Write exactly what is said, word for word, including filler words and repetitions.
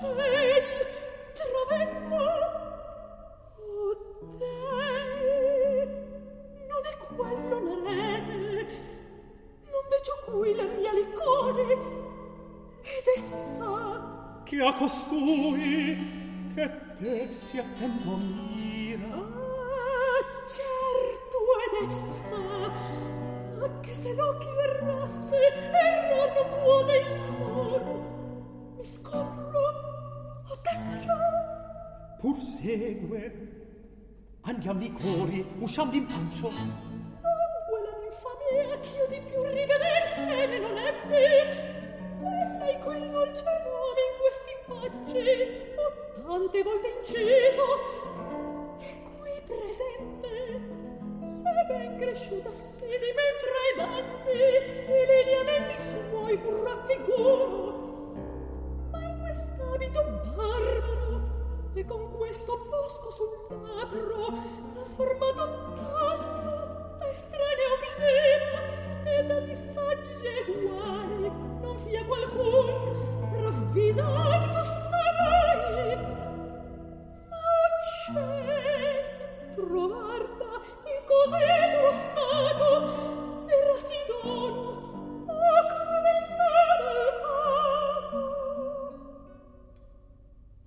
ciel travengo. Oh, te, non è quello nerete, non veggio qui la mia licore, ed essa che a costui che te si attendo mira. Ah, certo, ed essa, che se l'occhio errasse, errar non può d'amor. Mi scopro, o taccio. Pur segue, andiam di cori, usciam d'impaccio. Oh, quella l'infamia ch'io di più riveder se ne non ebbi. E lei quel dolce nome in questi facci ho tante volte inciso. E qui presente, se ben cresciuta si di membra ed anni, e lineamenti suoi pur raffiguro. Ma in quest'abito barbaro e con questo bosco sul labbro trasformato tanto da estraneo clima e da disagi eguali non fia qualcun ravvisa